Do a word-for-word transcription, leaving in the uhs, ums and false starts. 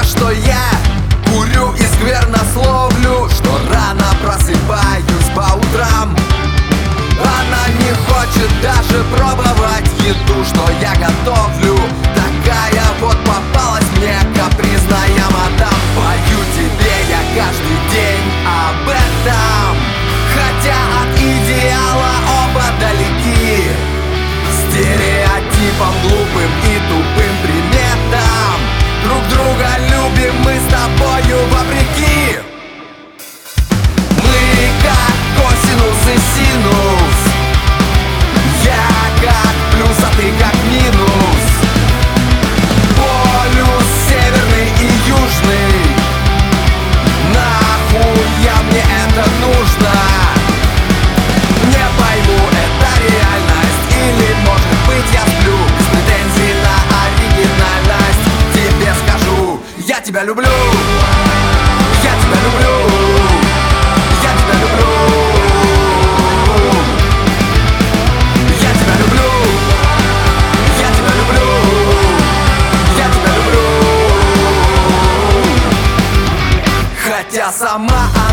что я курю и сквернословлю, что рано просыпаюсь по утрам. Она не хочет даже пробовать еду, что я готовлю. Такая вот попалась мне капризная мадам. Пою тебе я каждый день об этом, хотя от идеала оба далеки. Стереотипом глупым и тупым приметам друг друга любим мы с тобою вопреки. Мы как косинус и синус, я как плюс, а ты как минус. Полюс северный и южный, нахуя мне это нужно? Не пойму, это реальность или может быть я сплю? Без претензий на оригинальность тебе скажу: я тебя люблю, я тебя люблю, я тебя люблю, я тебя люблю, я тебя люблю, я тебя люблю. Хотя сама